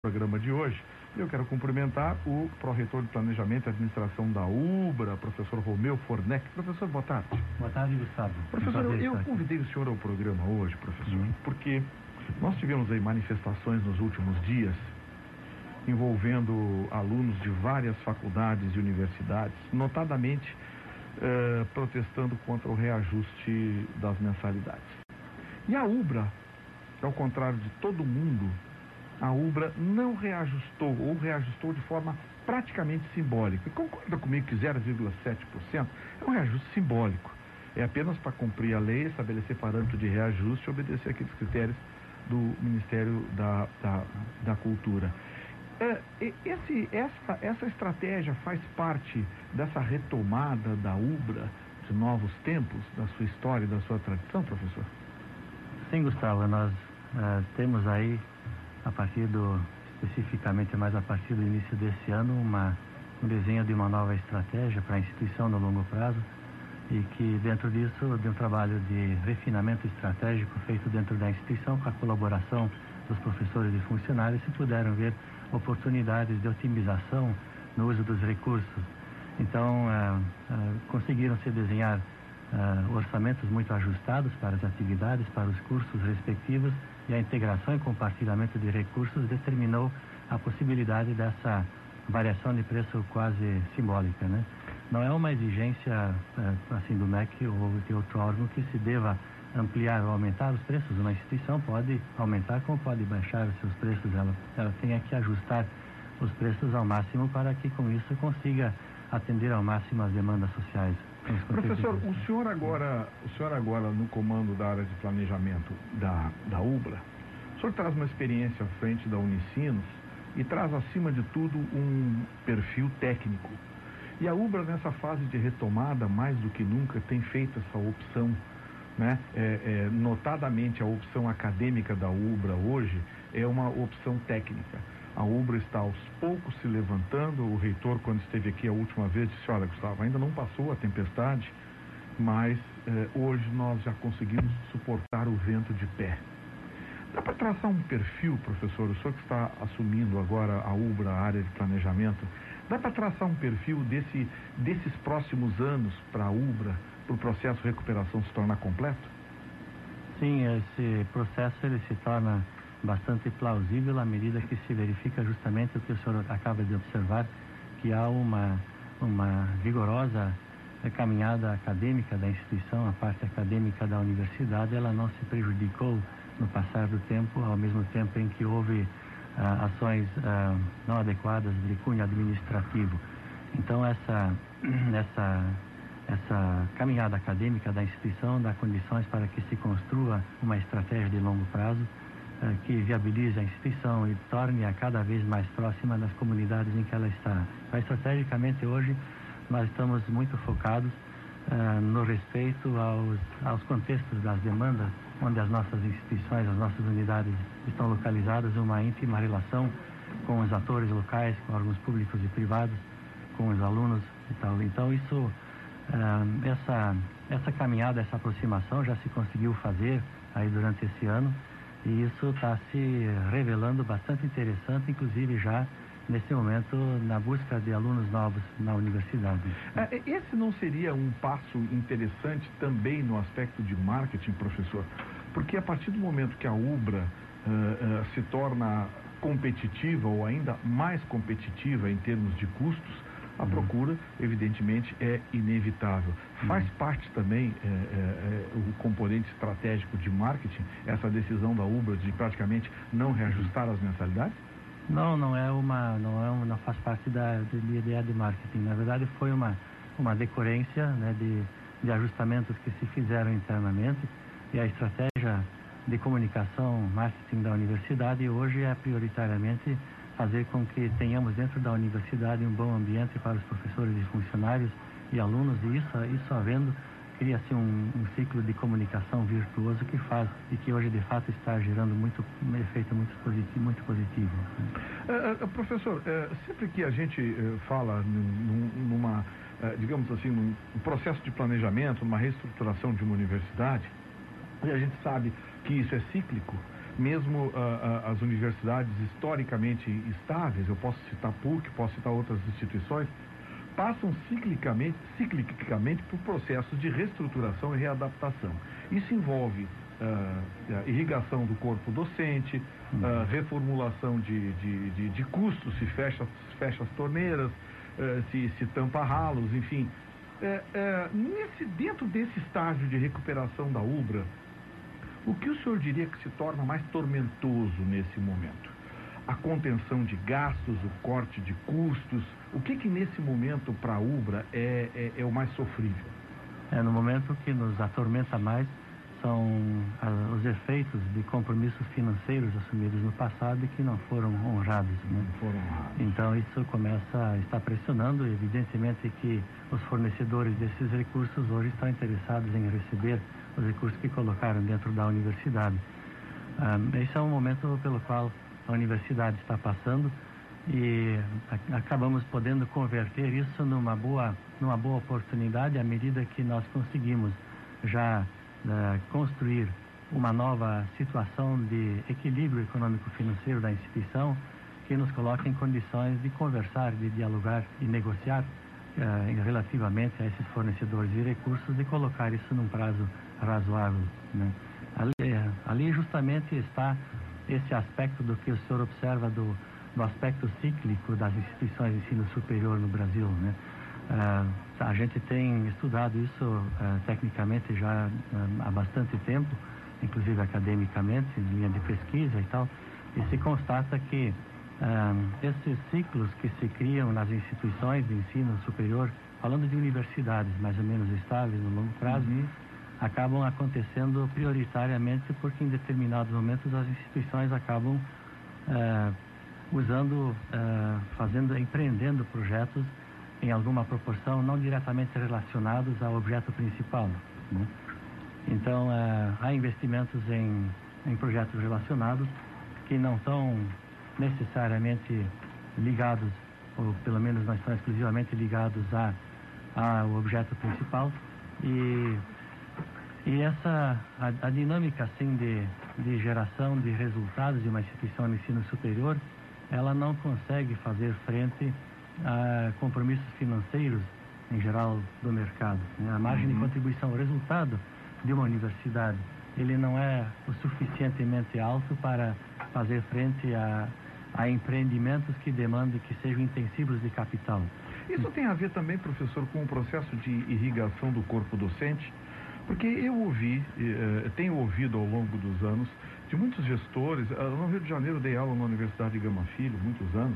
Programa de hoje. Eu quero cumprimentar o pró-reitor de Planejamento e Administração da UBRA, professor Romeu Fornec. Professor, boa tarde. Boa tarde, Gustavo. Professor, eu convidei o senhor ao programa hoje, professor, porque nós tivemos aí manifestações nos últimos dias envolvendo alunos de várias faculdades e universidades, notadamente protestando contra o reajuste das mensalidades. E a UBRA, ao contrário de todo mundo, a UBRA não reajustou, ou reajustou de forma praticamente simbólica. E concorda comigo que 0,7% é um reajuste simbólico. É apenas para cumprir a lei, estabelecer parâmetro de reajuste e obedecer aqueles critérios do Ministério da Cultura. Essa estratégia faz parte dessa retomada da UBRA de novos tempos, da sua história e da sua tradição, professor? Sim, Gustavo, nós temos aí, especificamente mais a partir do início desse ano, um desenho de uma nova estratégia para a instituição no longo prazo, e que dentro disso, de um trabalho de refinamento estratégico feito dentro da instituição, com a colaboração dos professores e funcionários, se puderam ver oportunidades de otimização no uso dos recursos. Então, conseguiram se desenhar orçamentos muito ajustados para as atividades, para os cursos respectivos, e a integração e compartilhamento de recursos determinou a possibilidade dessa variação de preço quase simbólica, né? Não é uma exigência assim do MEC ou de outro órgão que se deva ampliar ou aumentar os preços. Uma instituição pode aumentar como pode baixar os seus preços. Ela tem que ajustar os preços ao máximo para que com isso consiga atender ao máximo as demandas sociais. Professor, o senhor agora no comando da área de planejamento da UBRA, o senhor traz uma experiência à frente da Unicinos e traz, acima de tudo, um perfil técnico. E a UBRA, nessa fase de retomada, mais do que nunca, tem feito essa opção, né? Notadamente, a opção acadêmica da UBRA hoje é uma opção técnica. A UBRA está aos poucos se levantando. O reitor, quando esteve aqui a última vez, disse: olha, Gustavo, ainda não passou a tempestade, mas hoje nós já conseguimos suportar o vento de pé. Dá para traçar um perfil, professor, o senhor que está assumindo agora a UBRA, a área de planejamento, dá para traçar um perfil desses próximos anos para a UBRA, para o processo de recuperação se tornar completo? Sim, esse processo ele se torna bastante plausível à medida que se verifica justamente o que o senhor acaba de observar, que há uma vigorosa caminhada acadêmica da instituição. A parte acadêmica da universidade, ela não se prejudicou no passar do tempo, ao mesmo tempo em que houve ações não adequadas de cunho administrativo. Então essa caminhada acadêmica da instituição dá condições para que se construa uma estratégia de longo prazo que viabilize a instituição e torne-a cada vez mais próxima das comunidades em que ela está. Então, estrategicamente, hoje, nós estamos muito focados no respeito aos contextos das demandas, onde as nossas instituições, as nossas unidades estão localizadas, uma íntima relação com os atores locais, com órgãos públicos e privados, com os alunos e tal. Então, essa caminhada, essa aproximação já se conseguiu fazer aí durante esse ano, e isso está se revelando bastante interessante, inclusive já nesse momento na busca de alunos novos na universidade. Esse não seria um passo interessante também no aspecto de marketing, professor? Porque a partir do momento que a UBRA se torna competitiva ou ainda mais competitiva em termos de custos, a procura, evidentemente, é inevitável. Faz parte também o componente estratégico de marketing, essa decisão da UBRA de praticamente não reajustar as mensalidades? Não faz parte da ideia de marketing. Na verdade, foi uma decorrência, né, de ajustamentos que se fizeram internamente, e a estratégia de comunicação, marketing da universidade hoje é prioritariamente fazer com que tenhamos dentro da universidade um bom ambiente para os professores e funcionários e alunos, e isso havendo, cria-se um ciclo de comunicação virtuoso que faz e que hoje de fato está gerando um efeito muito positivo. Professor, sempre que a gente fala numa, digamos assim, num processo de planejamento, numa reestruturação de uma universidade, e a gente sabe que isso é cíclico, mesmo as universidades historicamente estáveis, eu posso citar PUC, posso citar outras instituições, passam ciclicamente por processos de reestruturação e readaptação. Isso envolve irrigação do corpo docente, reformulação de custos, se fecha as torneiras, se tampa ralos, enfim. Dentro desse estágio de recuperação da UBRA, o que o senhor diria que se torna mais tormentoso nesse momento? A contenção de gastos, o corte de custos, o que nesse momento para a UBRA é o mais sofrível? No momento que nos atormenta mais são os efeitos de compromissos financeiros assumidos no passado e que não foram honrados, né? Não foram honrados. Então isso começa a estar pressionando, evidentemente que os fornecedores desses recursos hoje estão interessados em receber os recursos que colocaram dentro da universidade. Esse é um momento pelo qual a universidade está passando e acabamos podendo converter isso numa boa oportunidade à medida que nós conseguimos já construir uma nova situação de equilíbrio econômico-financeiro da instituição que nos coloca em condições de conversar, de dialogar e negociar relativamente a esses fornecedores de recursos e colocar isso num prazo razoável, né? Ali justamente está esse aspecto do que o senhor observa do aspecto cíclico das instituições de ensino superior no Brasil, né? A gente tem estudado isso tecnicamente já há bastante tempo, inclusive academicamente, em linha de pesquisa e tal, e se constata que esses ciclos que se criam nas instituições de ensino superior, falando de universidades mais ou menos estáveis no longo prazo, acabam acontecendo prioritariamente porque em determinados momentos as instituições acabam empreendendo projetos em alguma proporção não diretamente relacionados ao objeto principal, né? Então, há investimentos em projetos relacionados que não estão necessariamente ligados, ou pelo menos não estão exclusivamente ligados ao objeto principal, e a dinâmica assim de geração de resultados de uma instituição de ensino superior, ela não consegue fazer frente a compromissos financeiros em geral do mercado, né? A margem de contribuição, o resultado de uma universidade, ele não é o suficientemente alto para fazer frente a empreendimentos que demandem, que sejam intensivos de capital. Isso tem a ver também, professor, com o processo de irrigação do corpo docente? Porque eu tenho ouvido ao longo dos anos de muitos gestores, no Rio de Janeiro dei aula na Universidade de Gama Filho, muitos anos,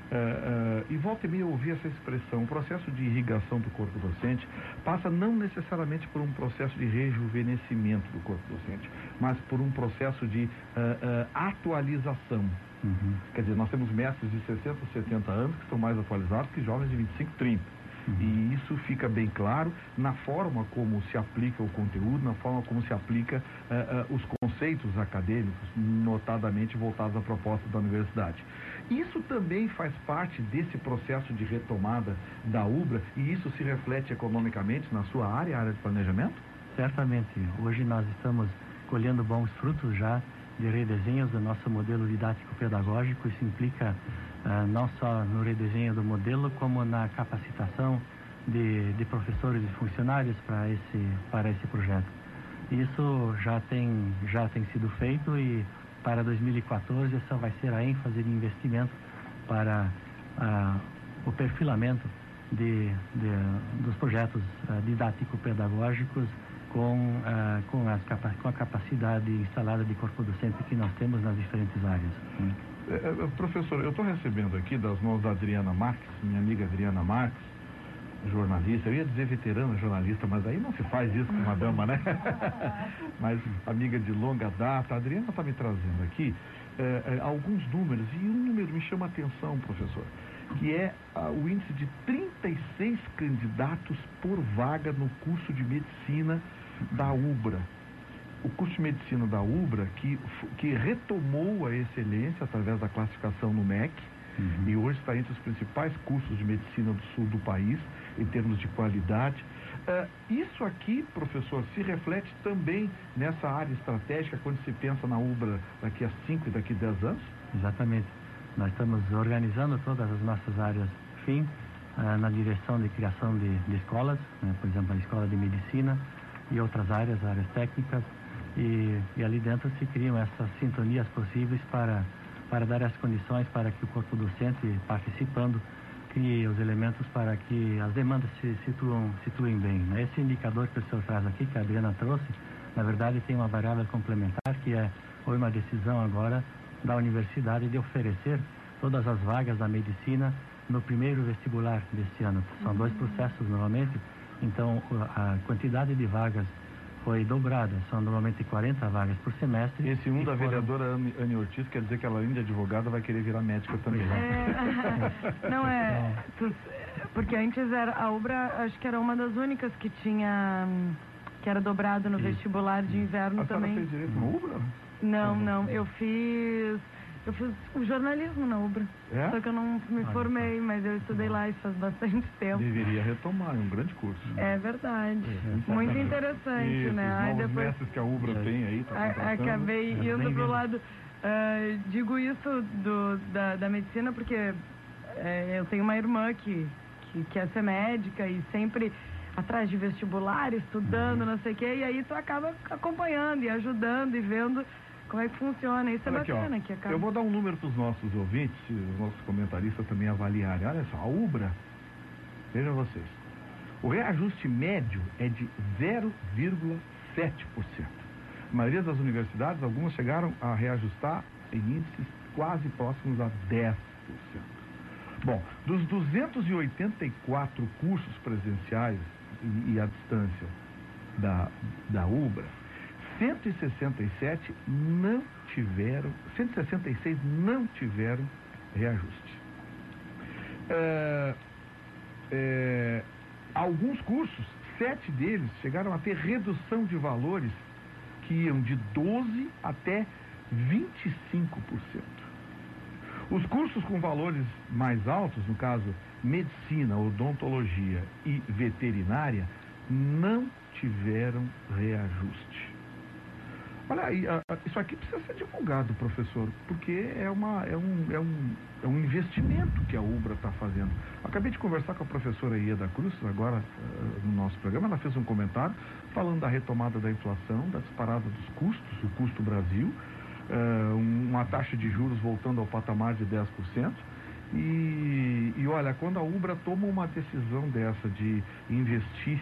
e volta e meia eu ouvi essa expressão: o processo de irrigação do corpo docente passa não necessariamente por um processo de rejuvenescimento do corpo docente, mas por um processo de atualização. Quer dizer, nós temos mestres de 60, 70 anos que estão mais atualizados que jovens de 25, 30. E isso fica bem claro na forma como se aplica o conteúdo, na forma como se aplica os conceitos acadêmicos, notadamente voltados à proposta da universidade. Isso também faz parte desse processo de retomada da UBRA e isso se reflete economicamente na sua área de planejamento? Certamente. Hoje nós estamos colhendo bons frutos já de redesenhos do nosso modelo didático-pedagógico. Isso implica não só no redesenho do modelo, como na capacitação de professores e funcionários para esse projeto. Isso já tem sido feito e para 2014 essa vai ser a ênfase de investimento para o perfilamento dos projetos didático-pedagógicos com a capacidade instalada de corpo docente que nós temos nas diferentes áreas. Professor, eu estou recebendo aqui das mãos da Adriana Marques, minha amiga Adriana Marques, jornalista, eu ia dizer veterana jornalista, mas aí não se faz isso com uma dama, né? Mas amiga de longa data. A Adriana está me trazendo aqui alguns números, e um número me chama a atenção, professor, que é o índice de 36 candidatos por vaga no curso de medicina da UBRA. O curso de medicina da UBRA, que retomou a excelência através da classificação no MEC, E hoje está entre os principais cursos de medicina do sul do país, em termos de qualidade. Isso aqui, professor, se reflete também nessa área estratégica quando se pensa na UBRA daqui a 5 e daqui a 10 anos? Exatamente. Nós estamos organizando todas as nossas áreas FIM na direção de criação de escolas, né? Por exemplo, a escola de medicina e outras áreas técnicas, e ali dentro se criam essas sintonias possíveis para dar as condições para que o corpo docente, participando, crie os elementos para que as demandas se situem bem, né? Esse indicador que o senhor traz aqui, que a Adriana trouxe, na verdade tem uma variável complementar, que foi uma decisão agora da universidade de oferecer todas as vagas da medicina no primeiro vestibular deste ano. São 2 processos normalmente, então a quantidade de vagas foi dobrada, são normalmente 40 vagas por semestre. Esse da vereadora Anne Ortiz quer dizer que ela, além de advogada, vai querer virar médica também. Não é, porque antes a UBRA, acho que era uma das únicas que tinha, que era dobrada no vestibular de inverno também. Você fez direito na UBRA? Não, eu fiz o jornalismo na UBRA. Só que eu não me formei, mas eu estudei lá isso faz bastante tempo. Deveria retomar, é um grande curso. É verdade. Muito interessante, isso, né? Aí depois mestres que a UBRA tem aí, acabei indo pro lado. Digo isso da medicina porque eu tenho uma irmã que quer ser médica e sempre atrás de vestibular, estudando, não sei o quê, e aí tu acaba acompanhando e ajudando e vendo como é que funciona. Isso é bacana. Aqui, eu vou dar um número para os nossos ouvintes, os nossos comentaristas também avaliarem. Olha só, a UBRA, vejam vocês, o reajuste médio é de 0,7%. A maioria das universidades, algumas chegaram a reajustar em índices quase próximos a 10%. Bom, dos 284 cursos presenciais e à distância da UBRA, 166 não tiveram reajuste. Alguns cursos, 7 deles, chegaram a ter redução de valores que iam de 12% até 25%. Os cursos com valores mais altos, no caso medicina, odontologia e veterinária, não tiveram reajuste. Olha, isso aqui precisa ser divulgado, professor, porque é um investimento que a UBRA está fazendo. Acabei de conversar com a professora Ieda Cruz, agora no nosso programa. Ela fez um comentário falando da retomada da inflação, da disparada dos custos, o custo Brasil, uma taxa de juros voltando ao patamar de 10%. E olha, quando a UBRA toma uma decisão dessa de investir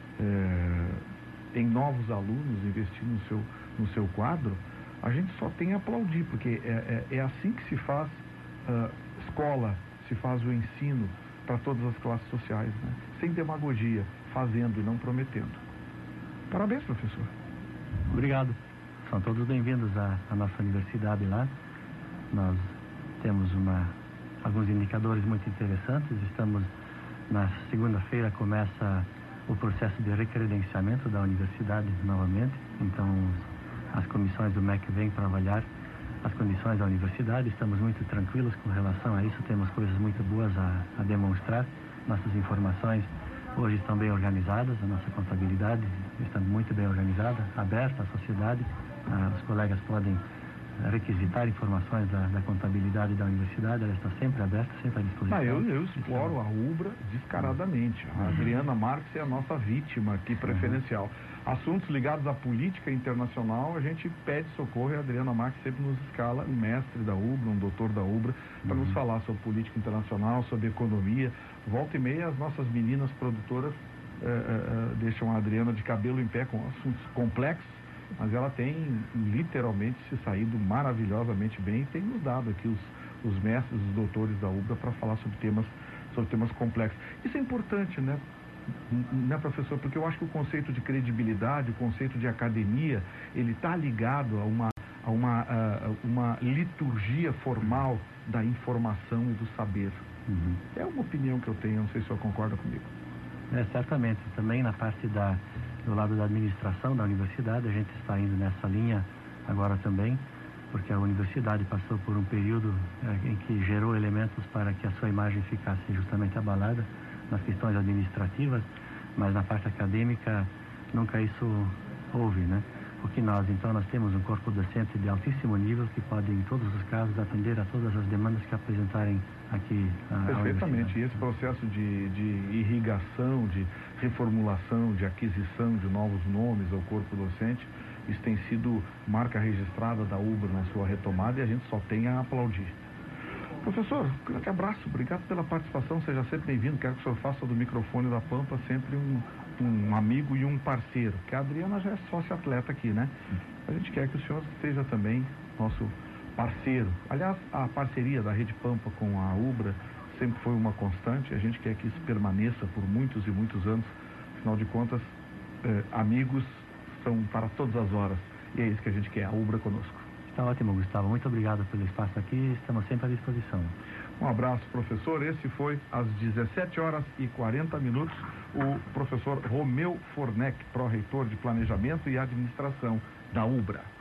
em novos alunos, investir no seu quadro, a gente só tem a aplaudir, porque é assim que se faz escola, se faz o ensino para todas as classes sociais, né? Sem demagogia, fazendo e não prometendo. Parabéns, professor. Obrigado. São todos bem-vindos à nossa universidade lá. Nós temos alguns indicadores muito interessantes. Estamos, na segunda-feira, começa o processo de recredenciamento da universidade novamente. Então, as comissões do MEC vêm para avaliar as condições da universidade. Estamos muito tranquilos com relação a isso. Temos coisas muito boas a demonstrar. Nossas informações hoje estão bem organizadas. A nossa contabilidade está muito bem organizada, aberta à sociedade. Os colegas podem requisitar informações da contabilidade da universidade. Ela está sempre aberta, sempre à disposição. Eu exploro a UBRA descaradamente. A Adriana Marques é a nossa vítima aqui preferencial. Assuntos ligados à política internacional, a gente pede socorro e a Adriana Marques sempre nos escala, um mestre da UBRA, um doutor da UBRA, para nos falar sobre política internacional, sobre economia. Volta e meia, as nossas meninas produtoras deixam a Adriana de cabelo em pé com assuntos complexos, mas ela tem literalmente se saído maravilhosamente bem e tem nos dado aqui os mestres, os doutores da UBRA para falar sobre temas complexos. Isso é importante, né, professor? Porque eu acho que o conceito de credibilidade, o conceito de academia, ele está ligado a uma liturgia formal da informação e do saber. É uma opinião que eu tenho, não sei se o senhor concorda comigo. Certamente. Também na parte do lado da administração da universidade, a gente está indo nessa linha agora também. porque a universidade passou por um período em que gerou elementos para que a sua imagem ficasse justamente abalada nas questões administrativas, mas na parte acadêmica nunca isso houve, né? Porque nós temos um corpo docente de altíssimo nível que pode, em todos os casos, atender a todas as demandas que apresentarem aqui a Perfeitamente. E esse processo de irrigação, de reformulação, de aquisição de novos nomes ao corpo docente, isso tem sido marca registrada da UBRA na sua retomada e a gente só tem a aplaudir. Professor, um grande abraço, obrigado pela participação, seja sempre bem-vindo. Quero que o senhor faça do microfone da Pampa sempre um amigo e um parceiro, que a Adriana já é sócia-atleta aqui, né? A gente quer que o senhor seja também nosso parceiro. Aliás, a parceria da Rede Pampa com a UBRA sempre foi uma constante, a gente quer que isso permaneça por muitos e muitos anos. Afinal de contas, amigos são para todas as horas, e é isso que a gente quer, a UBRA conosco. Está ótimo, Gustavo. Muito obrigado pelo espaço aqui. Estamos sempre à disposição. Um abraço, professor. Esse foi às 17h40, o professor Romeu Fornec, pró-reitor de Planejamento e Administração da UBRA.